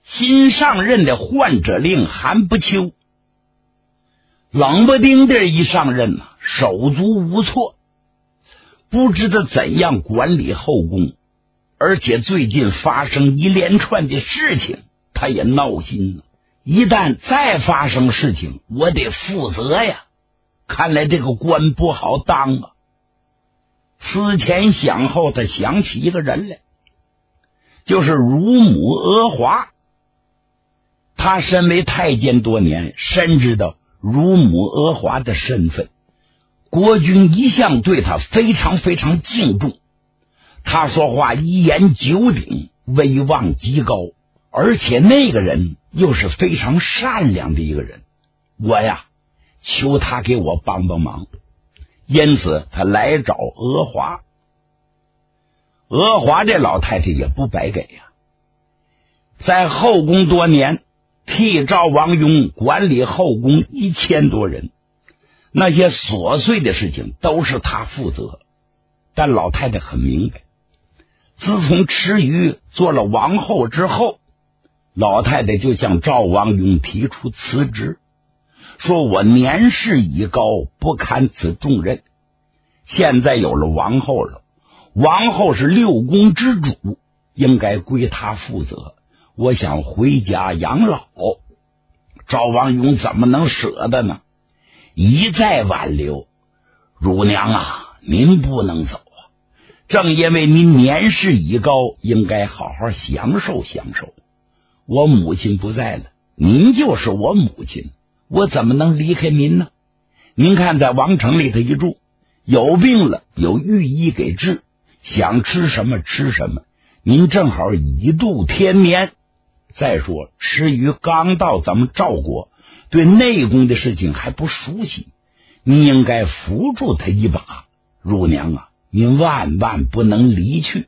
新上任的换者令韩不秋，冷不丁的一上任手足无措，不知道怎样管理后宫，而且最近发生一连串的事情，他也闹心了。一旦再发生事情，我得负责呀！看来这个官不好当啊。思前想后，他想起一个人来，就是乳母阿华。他身为太监多年，深知道乳母阿华的身份，国君一向对他非常非常敬重，他说话一言九鼎，威望极高，而且那个人又是非常善良的一个人，我呀求他给我帮帮忙。因此他来找阿华。阿华这老太太也不白给呀，在后宫多年，替赵王雍管理后宫1000多人，那些琐碎的事情都是他负责。但老太太很明白，自从池鱼做了王后之后，老太太就向赵王雍提出辞职，说我年事已高，不堪此重任。现在有了王后了，王后是6宫之主，应该归她负责，我想回家养老。赵王雍怎么能舍得呢？一再挽留，乳娘啊，您不能走啊！正因为您年事已高，应该好好享受享受。我母亲不在了，您就是我母亲，我怎么能离开您呢？您看在王城里头一住，有病了有御医给治，想吃什么吃什么，您正好一度天眠。再说池鱼刚到咱们赵国，对内宫的事情还不熟悉，您应该扶住他一把。乳娘啊，您万万不能离去。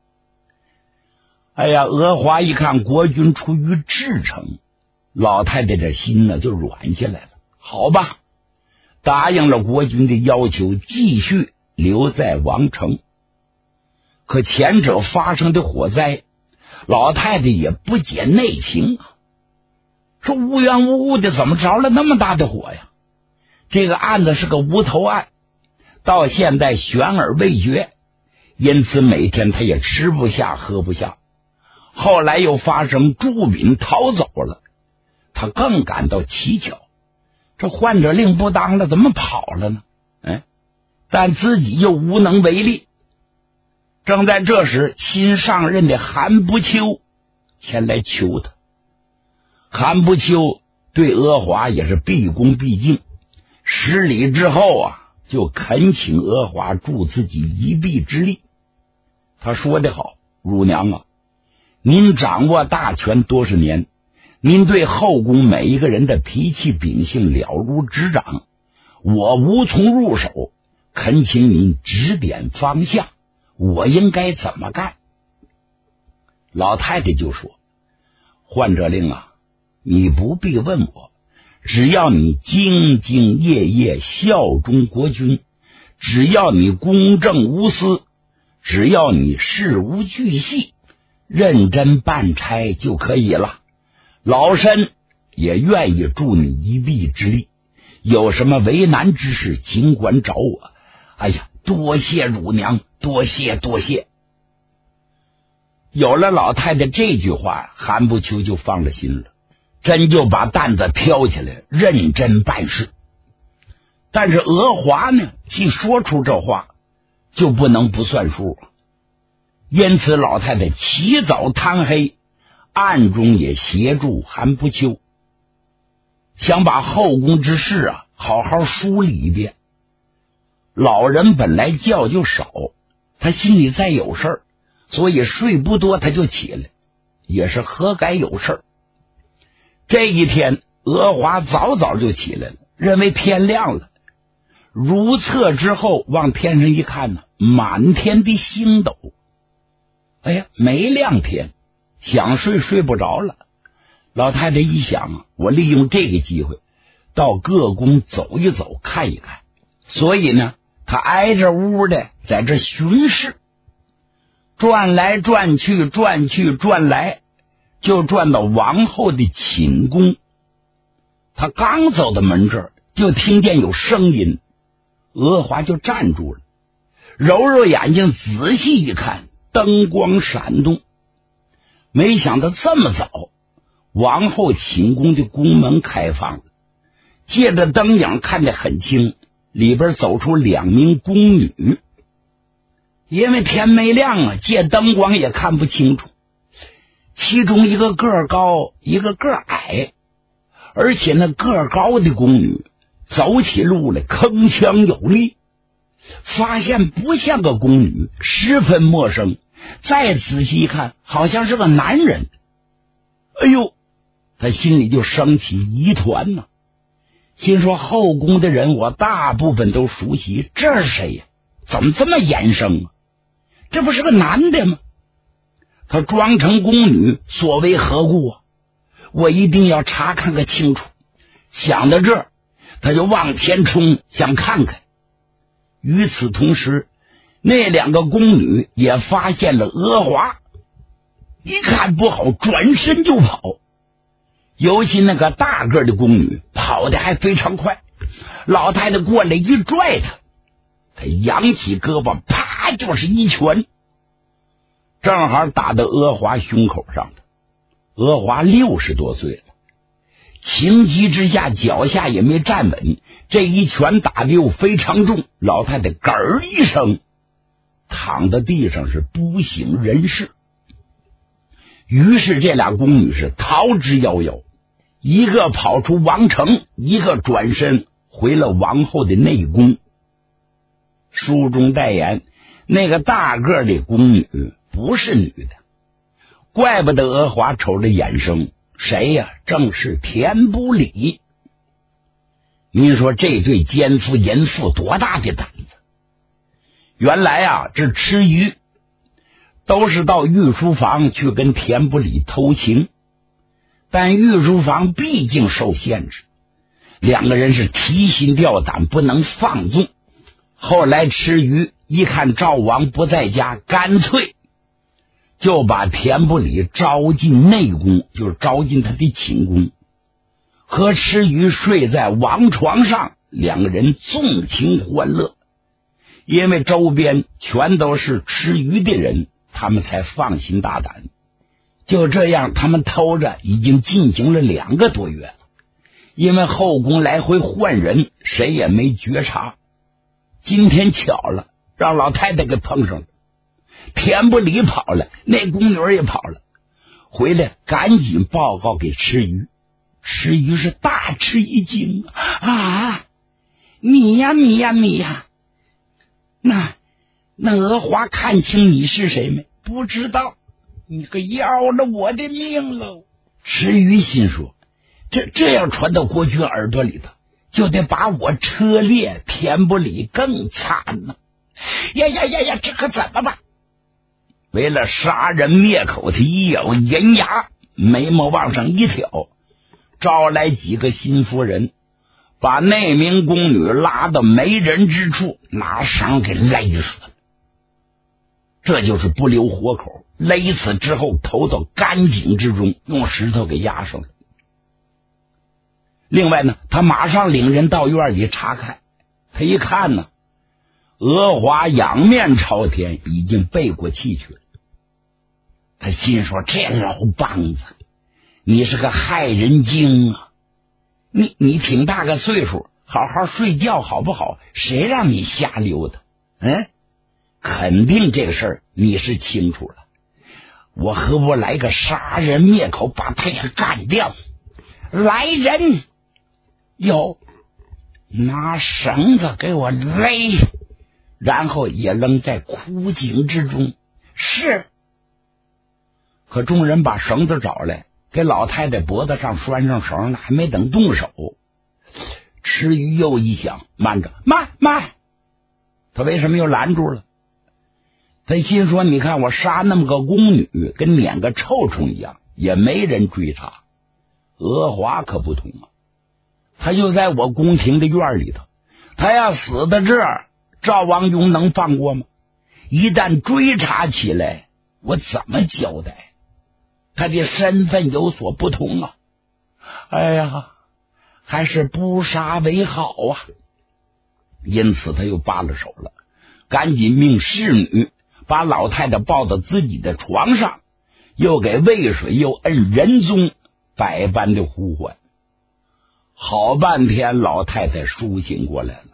哎呀，阿华一看国君出于至诚，老太太这心呢就软下来了。好吧，答应了国君的要求，继续留在王城。可前者发生的火灾，老太太也不解内情啊，说无缘无故的怎么着了那么大的火呀？这个案子是个无头案，到现在悬而未决，因此每天他也吃不下喝不下。后来又发生朱敏逃走了，他更感到蹊跷，这换者令不当了，怎么跑了呢？但自己又无能为力。正在这时，新上任的韩不秋前来求他。韩不秋对阿华也是毕恭毕敬，10礼之后啊，就恳请阿华助自己一臂之力。他说得好，乳娘啊，您掌握大权多少年，您对后宫每一个人的脾气秉性了如指掌，我无从入手，恳请您指点方向，我应该怎么干？老太太就说，换者令啊，你不必问我，只要你兢兢业业效忠国君，只要你公正无私，只要你事无巨细，认真办差就可以了。老身也愿意助你一臂之力，有什么为难之事尽管找我。哎呀，多谢乳娘，多谢多谢。有了老太太这句话，韩不秋就放了心了，真就把担子挑起来，认真办事。但是阿华呢，既说出这话，就不能不算数。因此老太太起早贪黑，暗中也协助韩不秋，想把后宫之事啊好好梳理一遍。老人本来觉就少，他心里再有事儿，所以睡不多他就起来，也是何该有事儿。这一天阿华早早就起来了，认为天亮了，如厕之后往天上一看呢，满天的星斗。哎呀，没亮天，想睡睡不着了。老太太一想啊，我利用这个机会到各宫走一走看一看，所以呢她挨着屋的在这巡视，转来转去转去转来， 就转到王后的寝宫。他刚走到门这儿，就听见有声音，娥华就站住了，揉揉眼睛，仔细一看，灯光闪动。没想到这么早，王后寝宫的宫门开放了，借着灯影看得很清，里边走出2名宫女。因为天没亮啊，借灯光也看不清楚，其中一个个儿高，一个个儿矮，而且那个儿高的宫女走起路来铿锵有力，发现不像个宫女，十分陌生。再仔细一看，好像是个男人。哎呦，他心里就升起疑团呢，心说后宫的人我大部分都熟悉，这是谁呀？怎么这么眼生啊？这不是个男的吗？他装成宫女，所为何故啊？我一定要查看个清楚。想到这儿，他就往前冲，想看看。与此同时，那2个宫女也发现了娥华，一看不好，转身就跑。尤其那个大个的宫女跑得还非常快，老太太过来一拽他，他扬起胳膊，啪就是一拳，正好打到娥华胸口上的。娥华60多岁了，情急之下脚下也没站稳，这一拳打得又非常重，老太太咯儿一声躺在地上，是不省人事。于是这俩宫女是逃之夭夭，一个跑出王城，一个转身回了王后的内宫。书中代言，那个大个的宫女不是女的，怪不得娥华瞅着眼生，谁呀？正是田不礼。您说这对奸夫淫妇多大的胆子？原来啊，这吃鱼都是到御书房去跟田不礼偷情，但御书房毕竟受限制，2个人是提心吊胆，不能放纵。后来吃鱼一看赵王不在家，干脆就把田不礼招进内宫，就是招进他的寝宫，和吃鱼睡在王床上，2个人纵情欢乐。因为周边全都是吃鱼的人，他们才放心大胆。就这样，他们偷着已经进行了2个多月了。因为后宫来回换人，谁也没觉察。今天巧了，让老太太给碰上了。田不礼跑了，那宫女也跑了，回来赶紧报告给吃鱼。吃鱼是大吃一惊啊！你呀！那娥华看清你是谁没？不知道，你可要了我的命喽！池鱼心说，这要传到国君耳朵里头，就得把我车裂，田不礼更惨了。呀，这可怎么办？为了杀人灭口，他一咬银牙，眉毛往上一挑，招来几个心腹人，把那名宫女拉到没人之处，拿绳给勒死了。这就是不留活口，勒死之后投到干井之中，用石头给压上了。另外呢，他马上领人到院里查看，他一看呢，娥华仰面朝天，已经背过气去了。他心说，这老梆子，你是个害人精啊！你挺大个岁数，好好睡觉好不好？谁让你瞎溜达？肯定这个事儿你是清楚了。我何不来个杀人灭口，把他也干掉？来人！有，拿绳子给我勒，然后也扔在枯井之中。是。可众人把绳子找来，给老太太脖子上拴上绳了，还没等动手，吃鱼又一想，慢着，慢！他为什么又拦住了？他心说，你看我杀那么个宫女，跟撵个臭虫一样，也没人追查。娥华可不同啊，他就在我宫廷的院里头，他要死在这儿，赵王雍能放过吗？一旦追查起来，我怎么交代？ 他的身份有所不同啊。哎呀，还是不杀为好啊。因此他又罢了手了，赶紧命侍女把老太太抱到自己的床上，又给喂水，又摁人宗，百般的呼唤。好半天老太太苏醒过来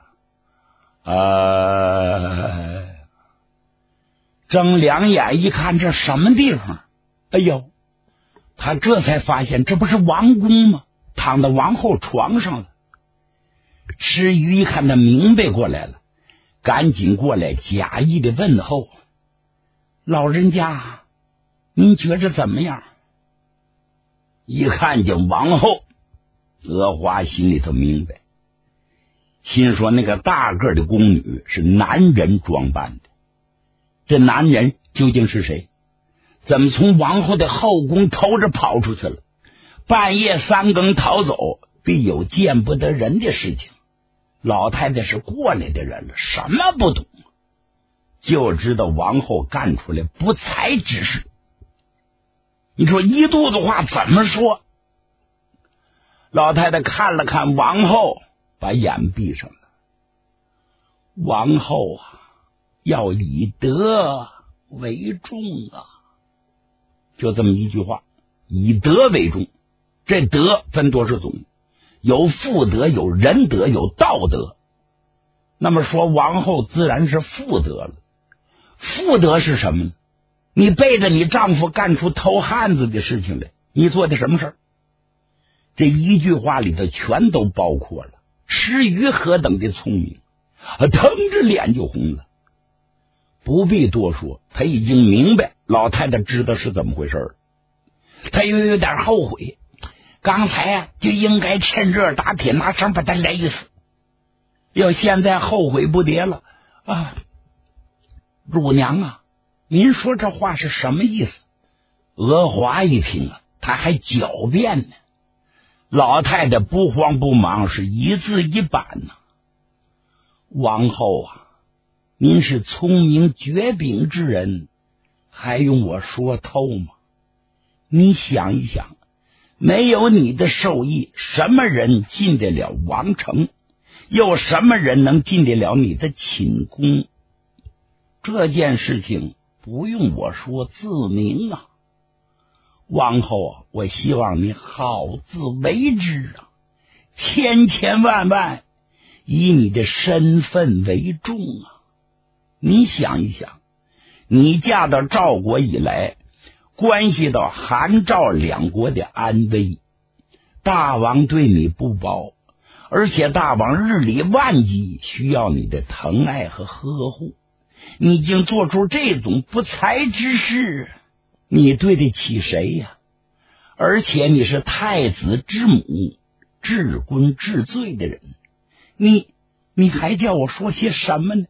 了，睁两眼一看，这什么地方？哎呦，他这才发现这不是王宫吗？躺到王后床上了。池鱼一看他明白过来了，赶紧过来假意的问候：老人家，您觉着怎么样？一看见王后，娥华心里头明白，心说那个大个的宫女是男人装扮的，这男人究竟是谁？怎么从王后的后宫偷着跑出去了？半夜三更逃走，必有见不得人的事情。老太太是过来的人了，什么不懂，就知道王后干出来不才之事。你说一肚子话怎么说？老太太看了看王后，把眼闭上了。王后啊，要以德为重啊，就这么一句话，以德为重。这德分多少种？有妇德，有仁德，有道德。那么说王后自然是妇德了。妇德是什么呢？你背着你丈夫干出偷汉子的事情来，你做的什么事儿？这一句话里头全都包括了。池鱼何等的聪明，腾着脸就红了。不必多说，他已经明白老太太知道是怎么回事了。他又有点后悔，刚才就应该趁热打铁，拿绳把他勒死。要现在后悔不迭了啊！乳娘啊，您说这话是什么意思？娥华一听啊，他还狡辩呢。老太太不慌不忙，是一字一板呢。王后啊，您是聪明绝顶之人，还用我说透吗？你想一想，没有你的授意，什么人进得了王城？又什么人能进得了你的寝宫？这件事情不用我说，自明啊。王后啊，我希望你好自为之啊，千千万万以你的身份为重啊。你想一想，你嫁到赵国以来，关系到韩赵两国的安危，大王对你不薄，而且大王日理万机，需要你的疼爱和呵护。你已经做出这种不才之事，你对得起谁呀？而且你是太子之母，至昏至罪的人，你还叫我说些什么呢？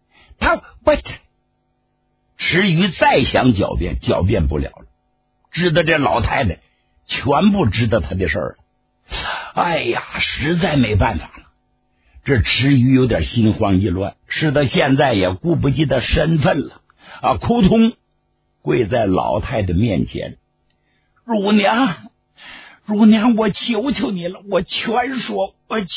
池鱼再想狡辩，狡辩不了了，知道这老太太全部知道他的事儿了。哎呀，实在没办法了。这池鱼有点心慌意乱，是到现在也顾不及他身份了啊！扑通跪在老太太面前，乳娘，我求求你了，我全说。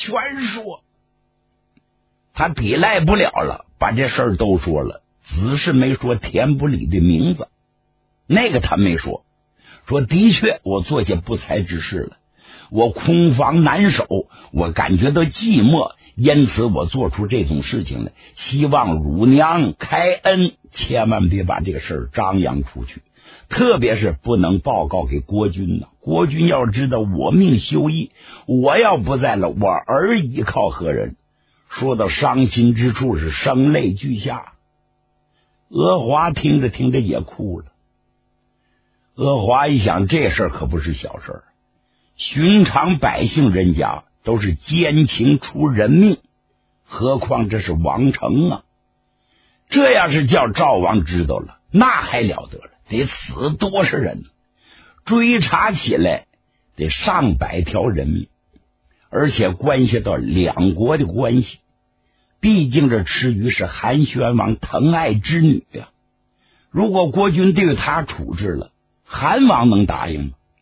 他抵赖不了了，把这事儿都说了，只是没说田不里的名字，那个他没说。说的确我做些不才之事了，我空房难守，我感觉到寂寞，因此我做出这种事情来，希望乳娘开恩，千万别把这个事儿张扬出去，特别是不能报告给国君呢。国君要知道我命休矣，我要不在了，我儿依靠何人？说到伤心之处，是声泪俱下。娥华听着听着也哭了。娥华一想，这事儿可不是小事儿，寻常百姓人家都是奸情出人命，何况这是王城啊！这要是叫赵王知道了，那还了得了，得死多少人，追查起来得上百条人命，而且关系到两国的关系。毕竟这池鱼是韩宣王疼爱之女呀，如果国君对他处置了，韩王能答应吗？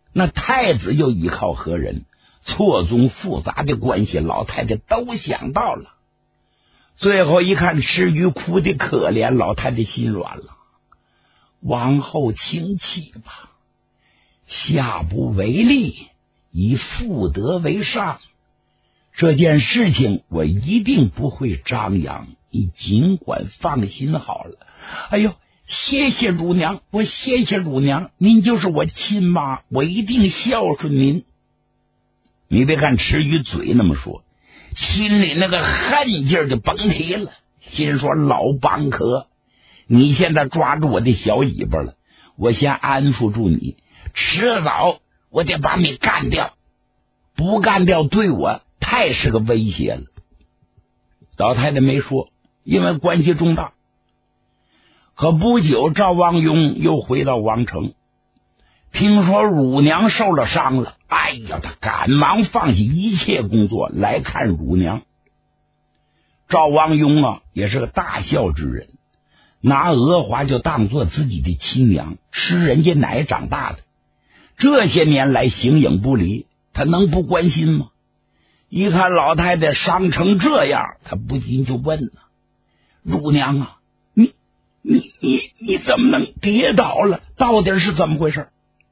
那太子又依靠何人？错综复杂的关系，老太太都想到了。最后一看池鱼哭得可怜，老太太心软了。王后请起吧，下不为例，以妇德为上。这件事情我一定不会张扬，你尽管放心好了。哎呦，谢谢乳娘，我谢谢乳娘，您就是我亲妈，我一定孝顺您。你别看池鱼嘴那么说，心里那个恨劲儿就甭提了，心说老帮壳，你现在抓住我的小尾巴了，我先安抚住你，迟早我得把你干掉，不干掉对我太是个威胁了。老太太没说，因为关系重大。可不久，赵王雍又回到王城，听说乳娘受了伤了，哎呀，他赶忙放弃一切工作来看乳娘。赵王雍啊，也是个大孝之人，拿娥华就当做自己的亲娘，吃人家奶长大的，这些年来形影不离，他能不关心吗？一看老太太伤成这样，他不禁就问了：乳娘啊，你怎么能跌倒了？到底是怎么回事？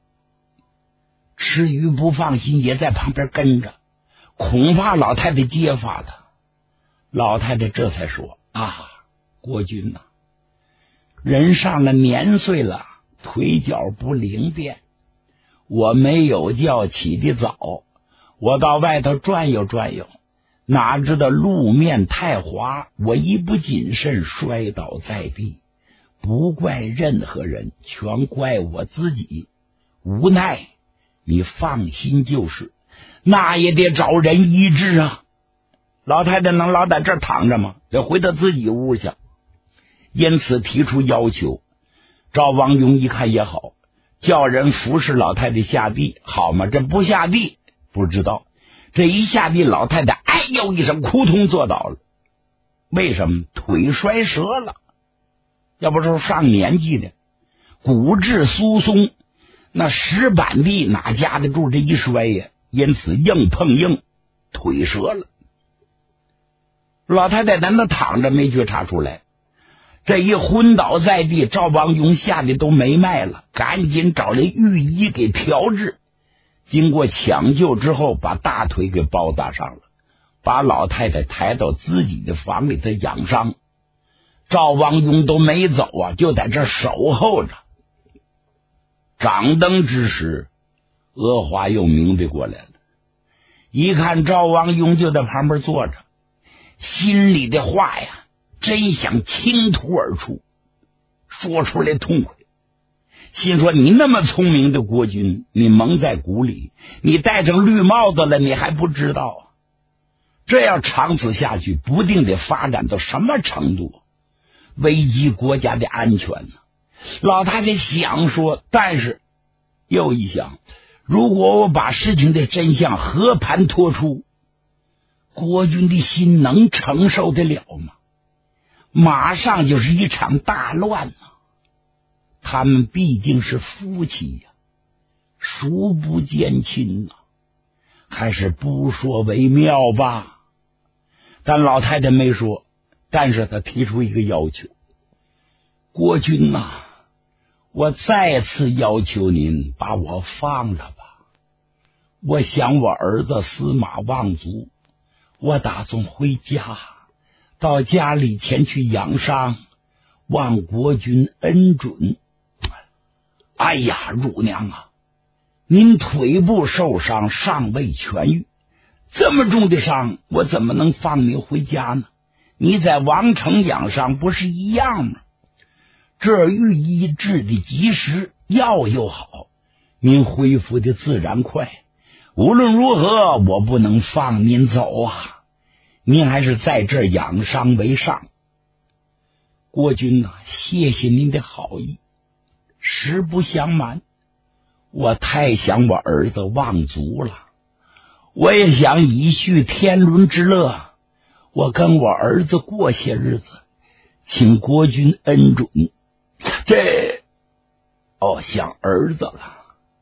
池鱼不放心，也在旁边跟着，恐怕老太太揭发他。老太太这才说：国君呐，人上了年岁了，腿脚不灵便，我没有觉起得早，我到外头转悠转悠，哪知道路面太滑，我一不谨慎摔倒在地，不怪任何人，全怪我自己，无奈你放心就是，那也得找人医治啊。老太太能老在这儿躺着吗？得回到自己屋去。因此提出要求。赵王雍一看也好，叫人服侍老太太下地，好吗？这不下地不知道，这一下地，老太太哎呦一声，扑通坐倒了。为什么？腿摔折了，要不是上年纪的，骨质疏松，那石板地哪夹得住这一摔呀？因此硬碰硬，腿折了。老太太在那躺着没觉察出来，这一昏倒在地，赵王雍吓得都没脉了，赶紧找来御医给调治。经过抢救之后，把大腿给包扎上了，把老太太抬到自己的房里头养伤。赵王雍都没走啊，就在这守候着。掌灯之时，娥华又明白过来了，一看赵王雍就在旁边坐着，心里的话呀，真想倾吐而出，说出来痛快。心说你那么聪明的国君，你蒙在鼓里，你戴上绿帽子了，你还不知道？这样长此下去，不定得发展到什么程度，危及国家的安全呢？老太太想说，但是又一想，如果我把事情的真相和盘托出，国君的心能承受得了吗？马上就是一场大乱啊！他们毕竟是夫妻呀，孰不见亲啊？还是不说为妙吧。但老太太没说，但是她提出一个要求：国君啊，我再次要求您把我放了吧。我想我儿子司马望族，我打算回家，到家里前去养伤，望国君恩准。哎呀，乳娘啊，您腿部受伤尚未痊愈，这么重的伤，我怎么能放您回家呢？你在王城养伤不是一样吗？这御医治的及时，药又好，您恢复的自然快。无论如何，我不能放您走啊！您还是在这儿养伤为上。国君啊，谢谢您的好意。实不相瞒，我太想我儿子望族了，我也想以续天伦之乐，我跟我儿子过些日子，请国君恩准。想儿子了，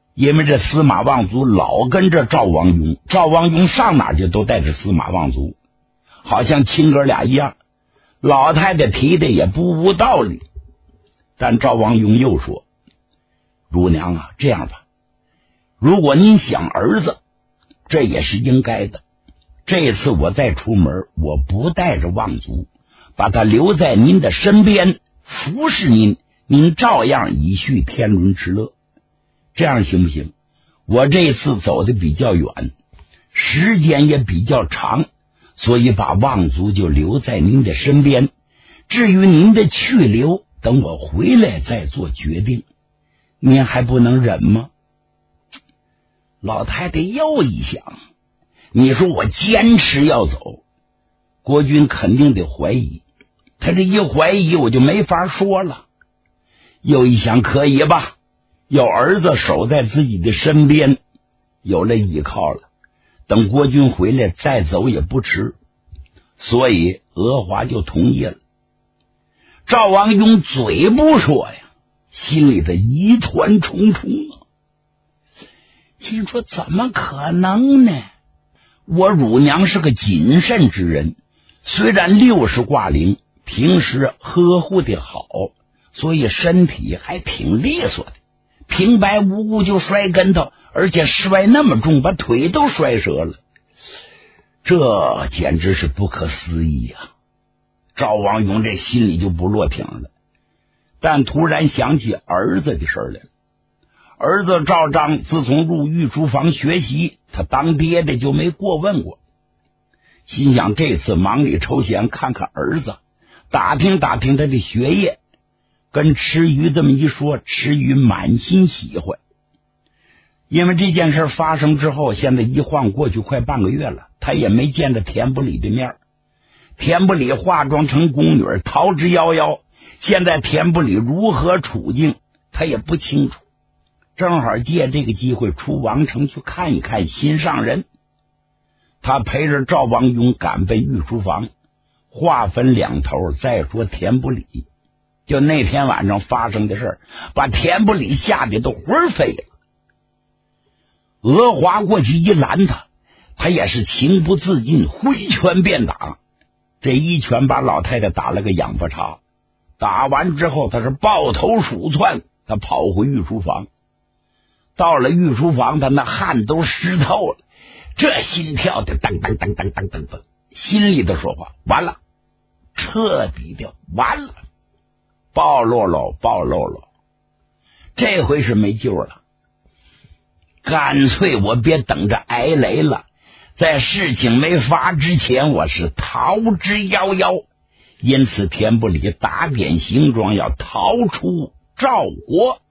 因为这司马望族老跟着赵王雍，赵王雍上哪去都带着司马望族，好像亲哥俩一样。老太太提的也不无道理，但赵王雍又说：乳娘啊，这样吧，如果您想儿子，这也是应该的。这次我再出门，我不带着望族，把他留在您的身边，服侍您，您照样以续天伦之乐。这样行不行？我这次走的比较远，时间也比较长，所以把望族就留在您的身边。至于您的去留，等我回来再做决定。您还不能忍吗？老太太又一想，你说我坚持要走，国君肯定得怀疑，他这一怀疑我就没法说了。又一想，可以吧，有儿子守在自己的身边，有了依靠了，等国君回来再走也不迟。所以娥华就同意了。赵王雍嘴不说呀，心里的疑团重重啊，心说怎么可能呢？我乳娘是个谨慎之人，虽然60挂零，平时呵护的好，所以身体还挺利索的，平白无故就摔跟头，而且摔那么重，把腿都摔折了，这简直是不可思议呀！赵王雍这心里就不落挺了，但突然想起儿子的事来了。儿子赵章自从入御书房学习，他当爹的就没过问过，心想这次忙里抽闲看看儿子，打听打听他的学业。跟池鱼这么一说，池鱼满心喜欢。因为这件事发生之后，现在一晃过去快半个月了，他也没见着田不理的面。田不理化妆成宫女逃之夭夭，现在田不理如何处境他也不清楚，正好借这个机会出王城去看一看心上人。他陪着赵王雍赶奔御书房，话分两头再说田不理。就那天晚上发生的事把田不理吓得都魂飞了。娥华过去一拦他，他也是情不自禁，挥拳便打。这一拳把老太太打了个仰巴叉，打完之后他是抱头鼠窜，他跑回御书房。到了御书房，他那汗都湿透了，这心跳的噔噔噔噔噔噔噔，心里头说话，完了，彻底的完了，暴露了，这回是没救了。干脆我别等着挨雷了，在事情没发之前，我是逃之夭夭。因此田不理打点行装要逃出赵国。